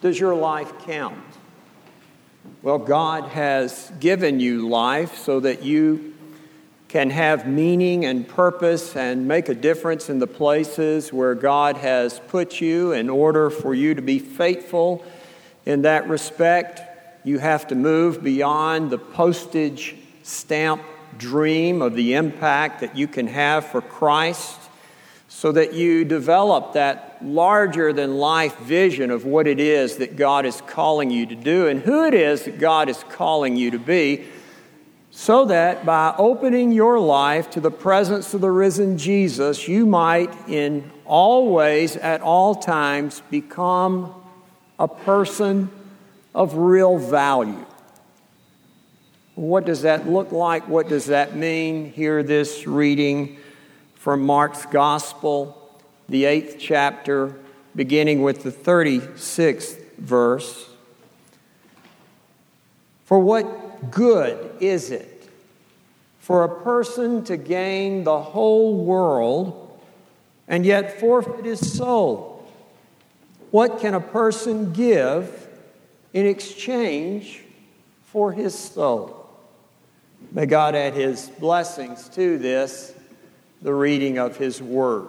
does your life count? Well, God has given you life so that you can have meaning and purpose and make a difference in the places where God has put you. In order for you to be faithful in that respect, you have to move beyond the postage stamp dream of the impact that you can have for Christ, so that you develop that larger-than-life vision of what it is that God is calling you to do and who it is that God is calling you to be, so that by opening your life to the presence of the risen Jesus, you might in all ways, at all times, become a person of real value. What does that look like? What does that mean? Hear this reading from Mark's Gospel, the 8th chapter, beginning with the 36th verse. For what good is it for a person to gain the whole world and yet forfeit his soul? What can a person give in exchange for his soul? May God add His blessings to this, the reading of His Word.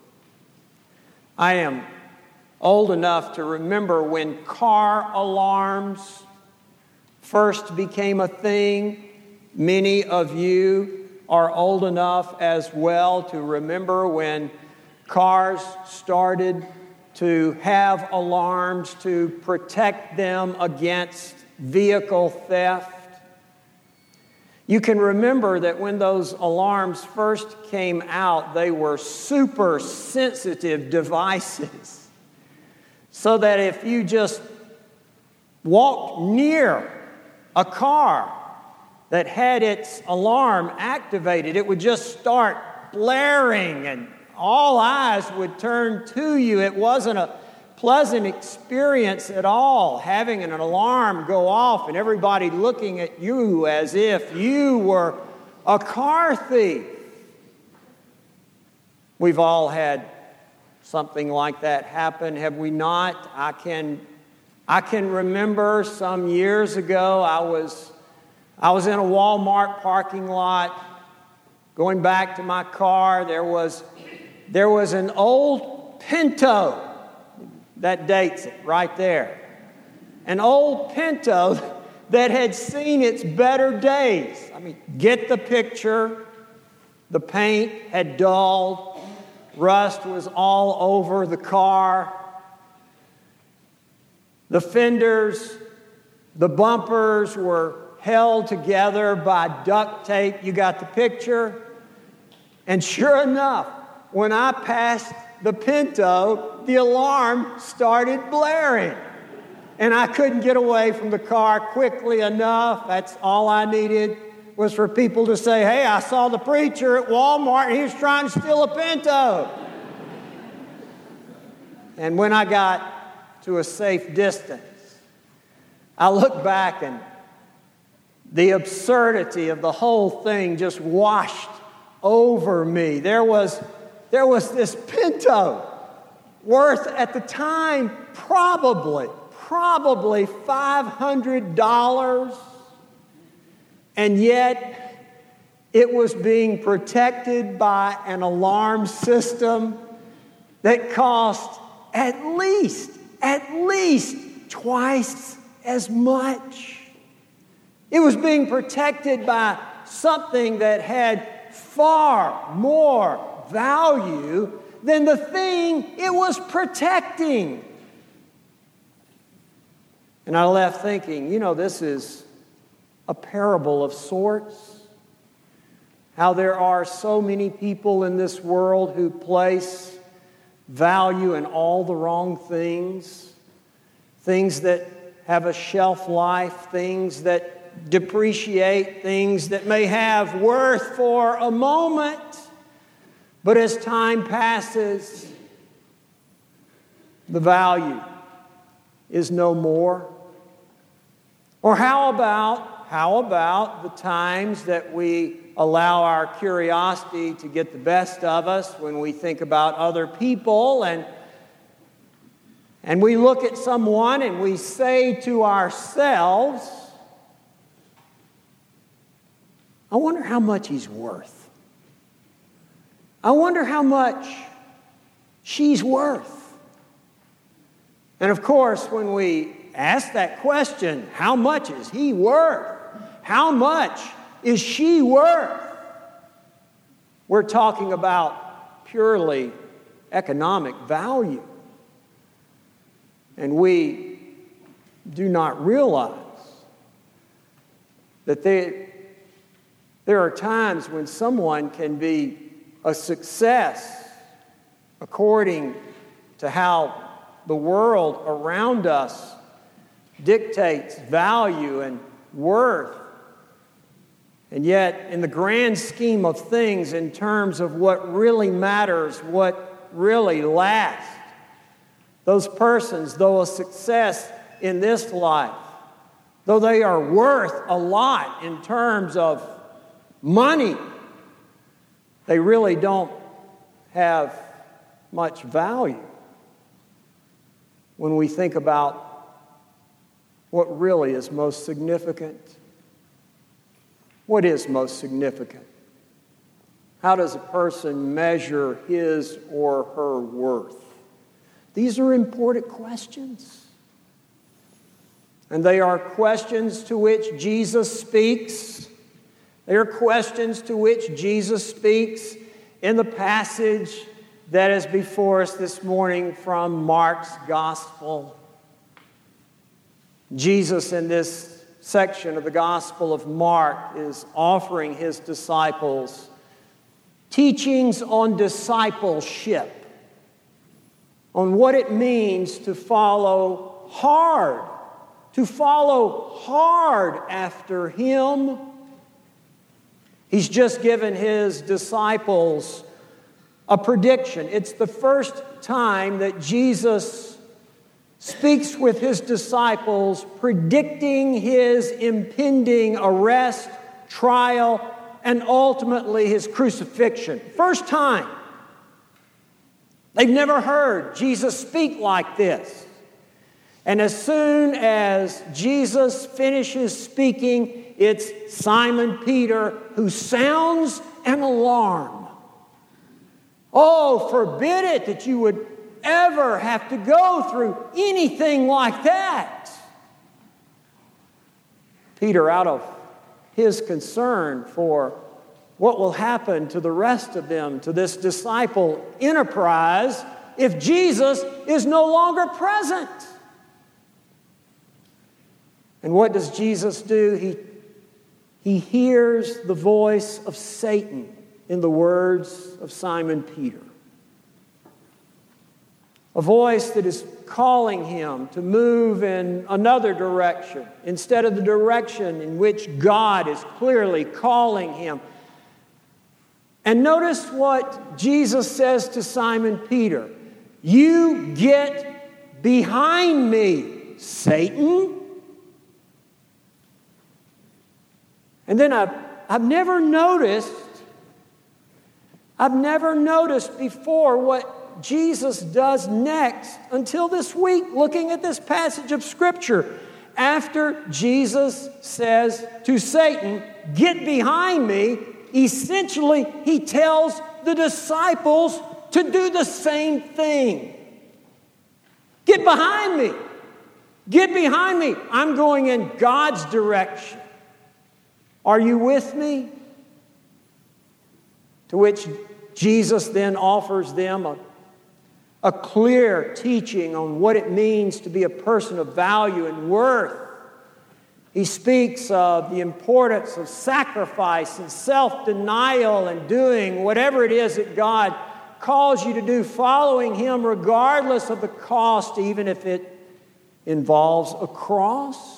I am old enough to remember when car alarms first became a thing. Many of you are old enough as well to remember when cars started to have alarms to protect them against vehicle theft. You can remember that when those alarms first came out, they were super sensitive devices, so that if you just walked near a car that had its alarm activated, it would just start blaring and all eyes would turn to you. It wasn't a pleasant experience at all, having an alarm go off and everybody looking at you as if you were a car thief. We've all had something like that happen, have we not? I can remember some years ago, I was in a Walmart parking lot, going back to my car. There was an old Pinto. That dates it right there. An old Pinto that had seen its better days. I mean, get the picture. The paint had dulled. Rust was all over the car. The fenders, the bumpers were held together by duct tape. You got the picture? And sure enough, when I passed the Pinto, the alarm started blaring. And I couldn't get away from the car quickly enough. That's all I needed was for people to say, hey, I saw the preacher at Walmart and he was trying to steal a Pinto. And when I got to a safe distance, I looked back and the absurdity of the whole thing just washed over me. There was this Pinto worth at the time probably $500, and yet it was being protected by an alarm system that cost at least twice as much. It was being protected by something that had far more value than the thing it was protecting. And I left thinking, this is a parable of sorts. How there are so many people in this world who place value in all the wrong things. Things that have a shelf life, things that depreciate, things that may have worth for a moment. But as time passes, the value is no more. Or how about the times that we allow our curiosity to get the best of us when we think about other people and And we look at someone and we say to ourselves, I wonder how much he's worth. I wonder how much she's worth. And of course, when we ask that question, how much is he worth? How much is she worth? We're talking about purely economic value. And we do not realize that there are times when someone can be a success according to how the world around us dictates value and worth. And yet, in the grand scheme of things, in terms of what really matters, what really lasts, those persons, though a success in this life, though they are worth a lot in terms of money, they really don't have much value when we think about what really is most significant. What is most significant? How does a person measure his or her worth? These are important questions. And they are questions to which Jesus speaks. They are questions to which Jesus speaks in the passage that is before us this morning from Mark's Gospel. Jesus, in this section of the Gospel of Mark, is offering his disciples teachings on discipleship, on what it means to follow hard after him. He's just given his disciples a prediction. It's the first time that Jesus speaks with his disciples, predicting his impending arrest, trial, and ultimately his crucifixion. First time. They've never heard Jesus speak like this. And as soon as Jesus finishes speaking, it's Simon Peter who sounds an alarm. Oh, forbid it that you would ever have to go through anything like that. Peter, out of his concern for what will happen to the rest of them, to this disciple enterprise, if Jesus is no longer present. And what does Jesus do? He hears the voice of Satan in the words of Simon Peter. A voice that is calling him to move in another direction instead of the direction in which God is clearly calling him. And notice what Jesus says to Simon Peter. You get behind me, Satan. And then I've never noticed before what Jesus does next until this week, looking at this passage of Scripture. After Jesus says to Satan, get behind me, essentially he tells the disciples to do the same thing. Get behind me. Get behind me. I'm going in God's direction. Are you with me? To which Jesus then offers them a clear teaching on what it means to be a person of value and worth. He speaks of the importance of sacrifice and self-denial and doing whatever it is that God calls you to do, following him regardless of the cost, even if it involves a cross.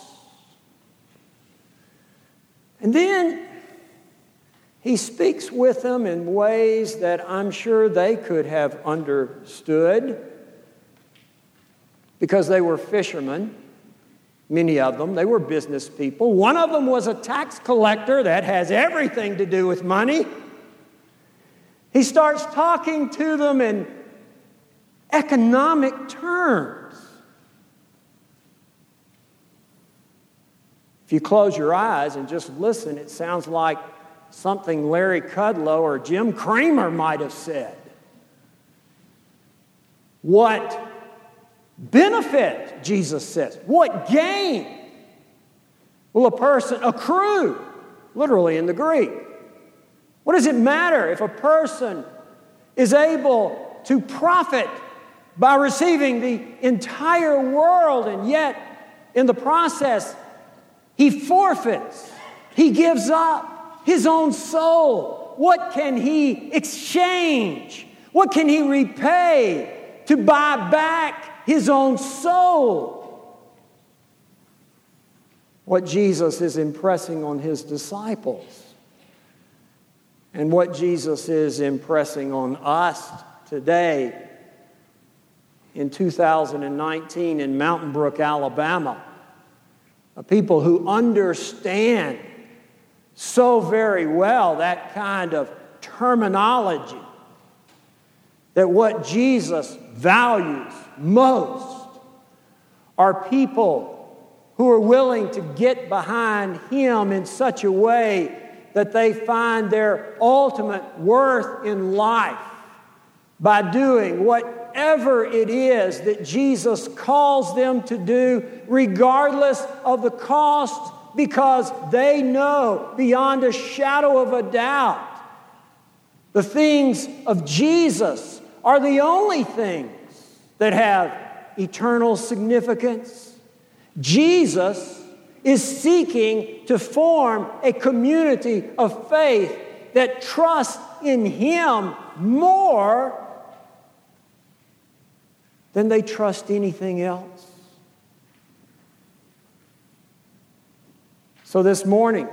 And then he speaks with them in ways that I'm sure they could have understood because they were fishermen, many of them. They were business people. One of them was a tax collector. That has everything to do with money. He starts talking to them in economic terms. If you close your eyes and just listen, it sounds like something Larry Kudlow or Jim Cramer might have said. What benefit, Jesus says, what gain will a person accrue, literally in the Greek? What does it matter if a person is able to profit by receiving the entire world, and yet in the process he forfeits, he gives up his own soul? What can he exchange? What can he repay to buy back his own soul? What Jesus is impressing on his disciples, and what Jesus is impressing on us today in 2019 in Mountain Brook, Alabama, a people who understand so very well that kind of terminology, that what Jesus values most are people who are willing to get behind him in such a way that they find their ultimate worth in life by doing whatever it is that Jesus calls them to do, regardless of the cost, because they know beyond a shadow of a doubt the things of Jesus are the only things that have eternal significance. Jesus is seeking to form a community of faith that trusts in him more than they trust anything else. So this morning,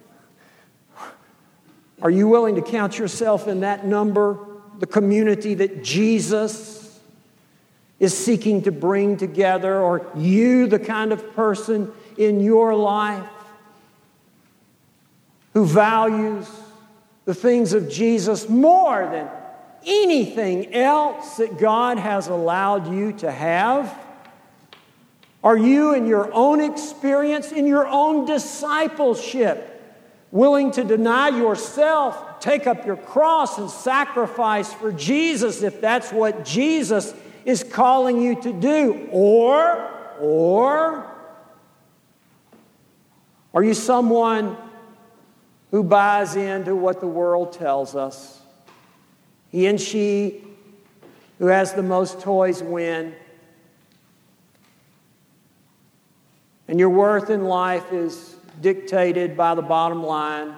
are you willing to count yourself in that number, the community that Jesus is seeking to bring together? Or you, the kind of person in your life who values the things of Jesus more than anything else that God has allowed you to have? Are you, in your own experience, in your own discipleship, willing to deny yourself, take up your cross, and sacrifice for Jesus if that's what Jesus is calling you to do? Or are you someone who buys into what the world tells us? He and she who has the most toys win. And your worth in life is dictated by the bottom line.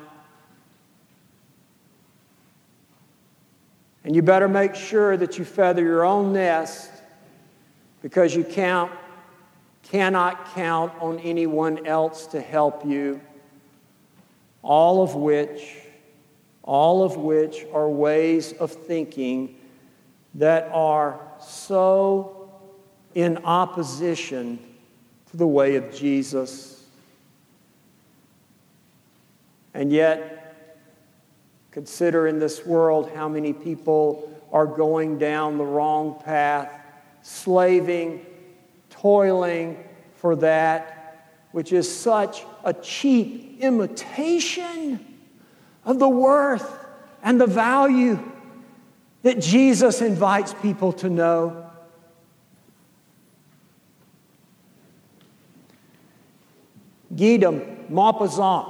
And you better make sure that you feather your own nest, because you cannot count on anyone else to help you. All of which are ways of thinking that are so in opposition to the way of Jesus. And yet, consider in this world how many people are going down the wrong path, slaving, toiling for that which is such a cheap imitation of the worth and the value that Jesus invites people to know. Guy de Maupassant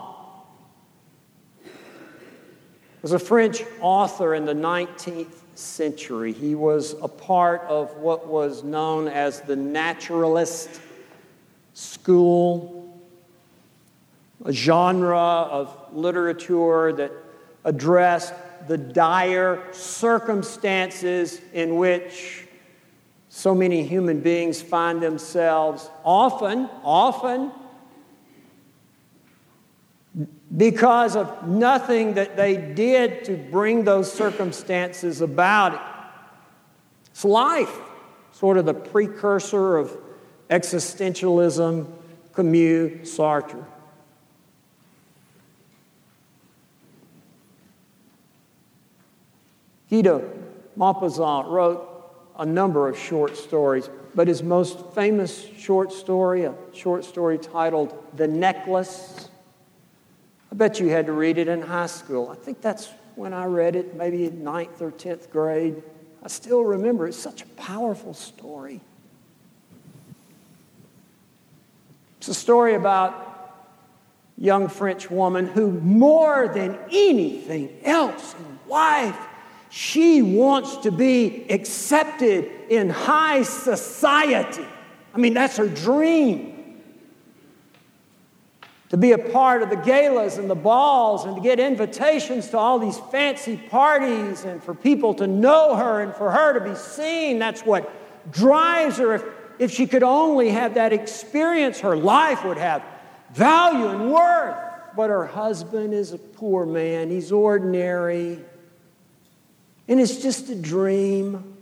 was a French author in the 19th century. He was a part of what was known as the naturalist school, a genre of literature that addressed the dire circumstances in which so many human beings find themselves, often because of nothing that they did to bring those circumstances about. It's life, sort of the precursor of existentialism, Camus, Sartre. Guy de Maupassant wrote a number of short stories, but his most famous short story, a short story titled The Necklace. I bet you had to read it in high school. I think that's when I read it, maybe in 9th or 10th grade. I still remember it's such a powerful story. It's a story about a young French woman who, more than anything else in life, she wants to be accepted in high society. I mean, that's her dream. To be a part of the galas and the balls and to get invitations to all these fancy parties and for people to know her and for her to be seen. That's what drives her. If she could only have that experience, her life would have value and worth. But her husband is a poor man. He's ordinary. And it's just a dream.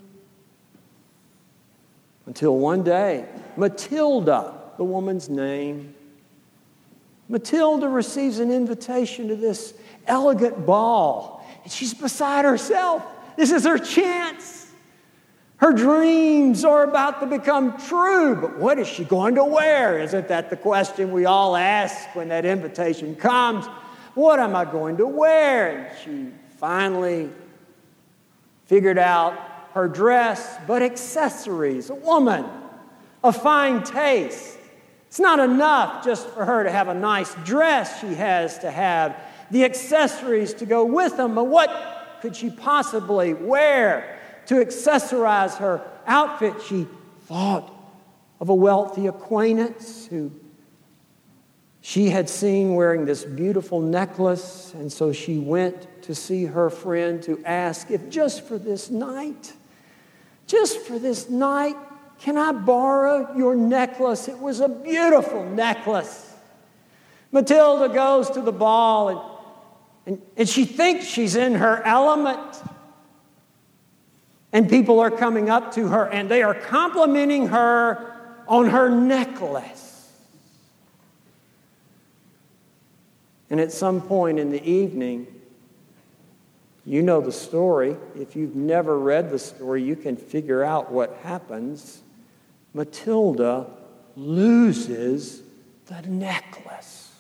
Until one day, Matilda, the woman's name, Matilda receives an invitation to this elegant ball. And she's beside herself. This is her chance. Her dreams are about to become true. But what is she going to wear? Isn't that the question we all ask when that invitation comes? What am I going to wear? And she finally figured out her dress, but accessories. A woman of fine taste. It's not enough just for her to have a nice dress. She has to have the accessories to go with them. But what could she possibly wear to accessorize her outfit? She thought of a wealthy acquaintance who she had seen wearing this beautiful necklace, and so she went to see her friend to ask if just for this night, can I borrow your necklace? It was a beautiful necklace. Matilda goes to the ball and she thinks she's in her element. And people are coming up to her and they are complimenting her on her necklace. And at some point in the evening, you know the story. If you've never read the story, you can figure out what happens. Matilda loses the necklace.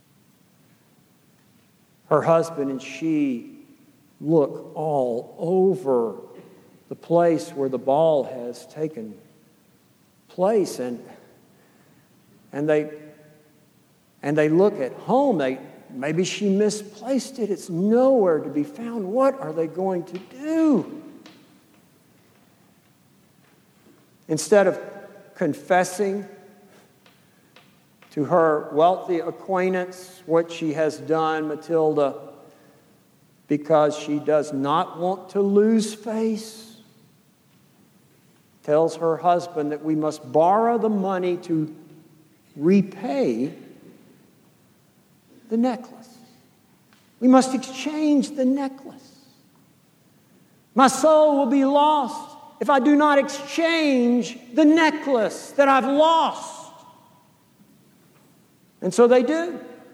Her husband and she look all over the place where the ball has taken place, and they look at home. Maybe she misplaced it. It's nowhere to be found. What are they going to do? Instead of confessing to her wealthy acquaintance what she has done, Matilda, because she does not want to lose face, tells her husband that we must borrow the money to repay the necklace. We must exchange the necklace. My soul will be lost if I do not exchange the necklace that I've lost. And so they do.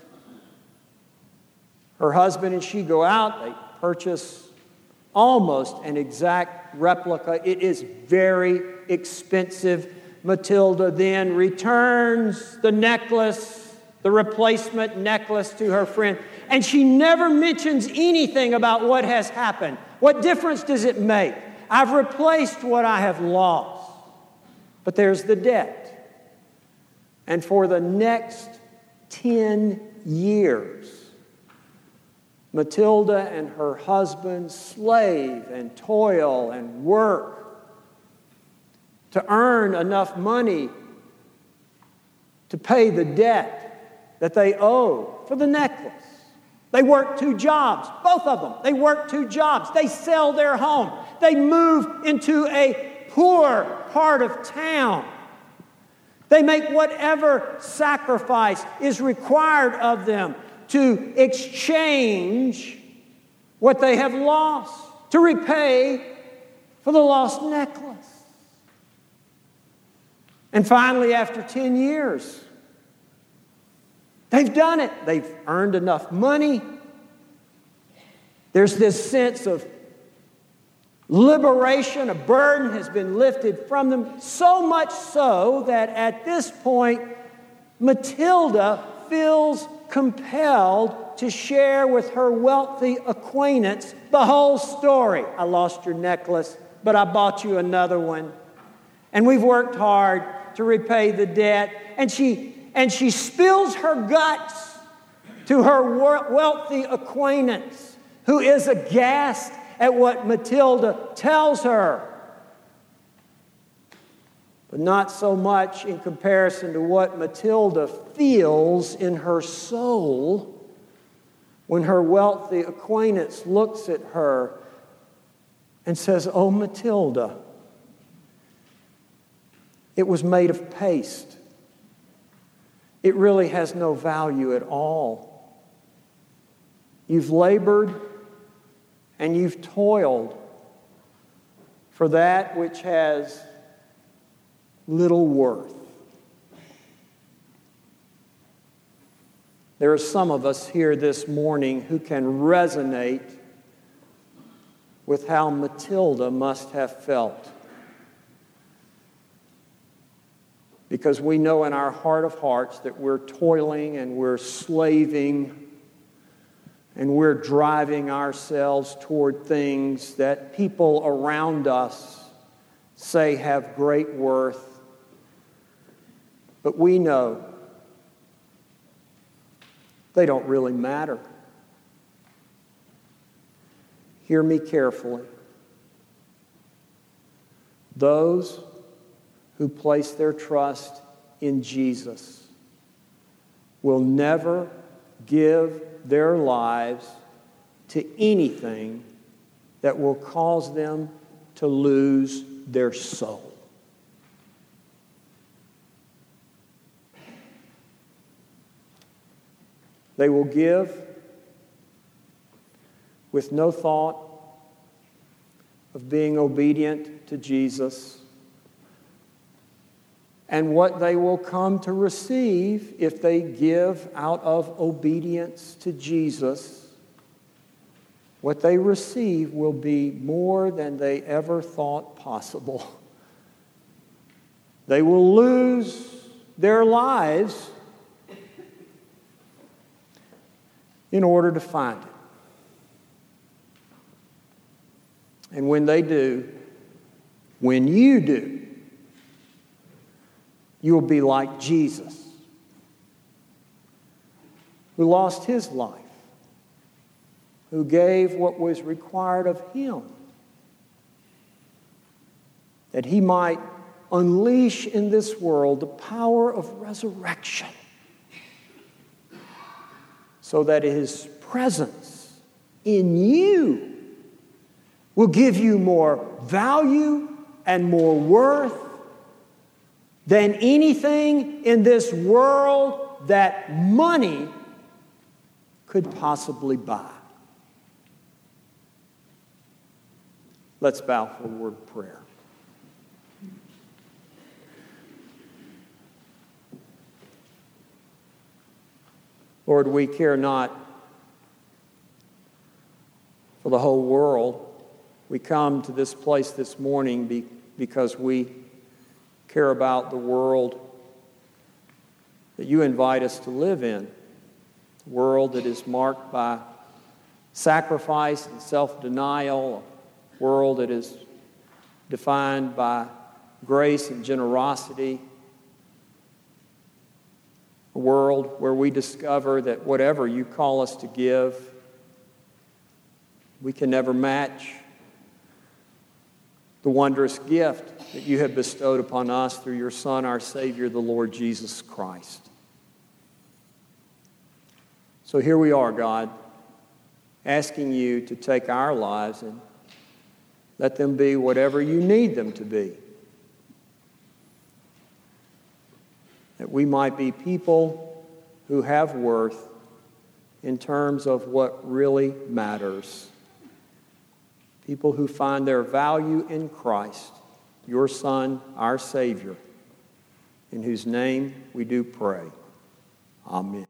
Her husband and she go out. They purchase almost an exact replica. It is very expensive. Matilda then returns the necklace, the replacement necklace, to her friend. And she never mentions anything about what has happened. What difference does it make? I've replaced what I have lost. But there's the debt. And for the next 10 years, Matilda and her husband slave and toil and work to earn enough money to pay the debt that they owe for the necklace. They work 2 jobs, both of them. They work 2 jobs. They sell their home. They move into a poor part of town. They make whatever sacrifice is required of them to exchange what they have lost, to repay for the lost necklace. And finally, after 10 years, they've done it. They've earned enough money. There's this sense of Liberation, a burden has been lifted from them, so much so that at this point, Matilda feels compelled to share with her wealthy acquaintance the whole story. I lost your necklace, but I bought you another one. And we've worked hard to repay the debt. And she spills her guts to her wealthy acquaintance, who is aghast at what Matilda tells her. But not so much in comparison to what Matilda feels in her soul when her wealthy acquaintance looks at her and says, "Oh, Matilda, it was made of paste. It really has no value at all. You've labored and you've toiled for that which has little worth." There are some of us here this morning who can resonate with how Matilda must have felt. Because we know in our heart of hearts that we're toiling and we're slaving and we're driving ourselves toward things that people around us say have great worth. But we know they don't really matter. Hear me carefully. Those who place their trust in Jesus will never give their lives to anything that will cause them to lose their soul. They will give with no thought of being obedient to Jesus. And what they will come to receive if they give out of obedience to Jesus, what they receive will be more than they ever thought possible. They will lose their lives in order to find it. And when they do, when you do, you'll be like Jesus, who lost his life, who gave what was required of him, that he might unleash in this world the power of resurrection, so that his presence in you will give you more value and more worth than anything in this world that money could possibly buy. Let's bow for a word of prayer. Lord, we care not for the whole world. We come to this place this morning because we care about the world that you invite us to live in, a world that is marked by sacrifice and self-denial, a world that is defined by grace and generosity, a world where we discover that whatever you call us to give, we can never match the wondrous gift that you have bestowed upon us through your Son, our Savior, the Lord Jesus Christ. So here we are, God, asking you to take our lives and let them be whatever you need them to be. That we might be people who have worth in terms of what really matters. People who find their value in Christ, your Son, our Savior, in whose name we do pray. Amen.